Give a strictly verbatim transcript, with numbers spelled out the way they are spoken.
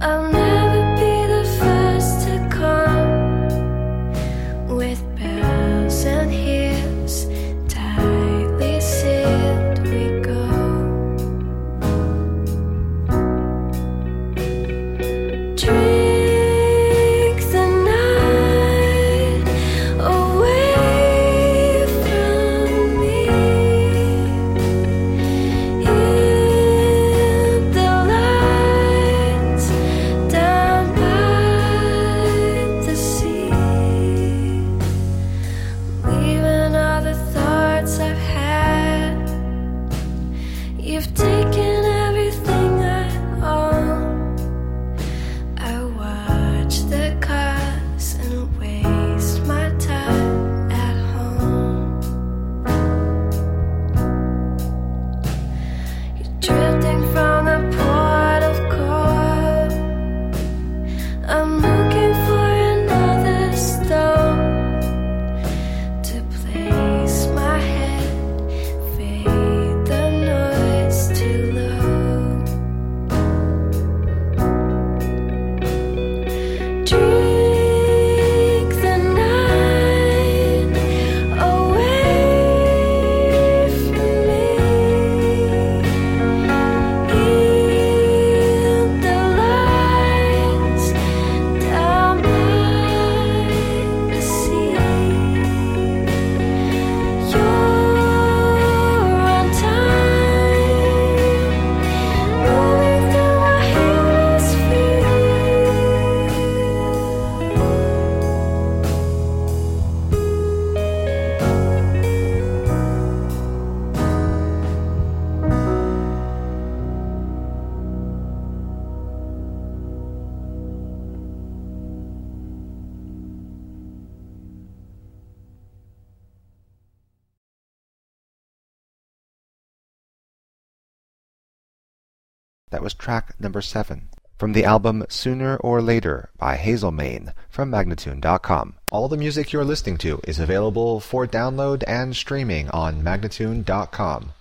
I'll never be the first to come. With bells and hips tightly sealed we go. Drink the night away from me. In the lights down by the sea. Leaving all the thoughts I've had. You've taken everything I own. I watch the cars and waste my time at home. You're drifting from the port of call. I'm looking for another stone to place my head, fade the noise too low. Drink the night away from me. In the lights down by the sea. You're on time, moving through my hemisphere. That was track number seven from the album Sooner or Later by Hazelmane from Magnatune dot com. All the music you're listening to is available for download and streaming on Magnatune dot com.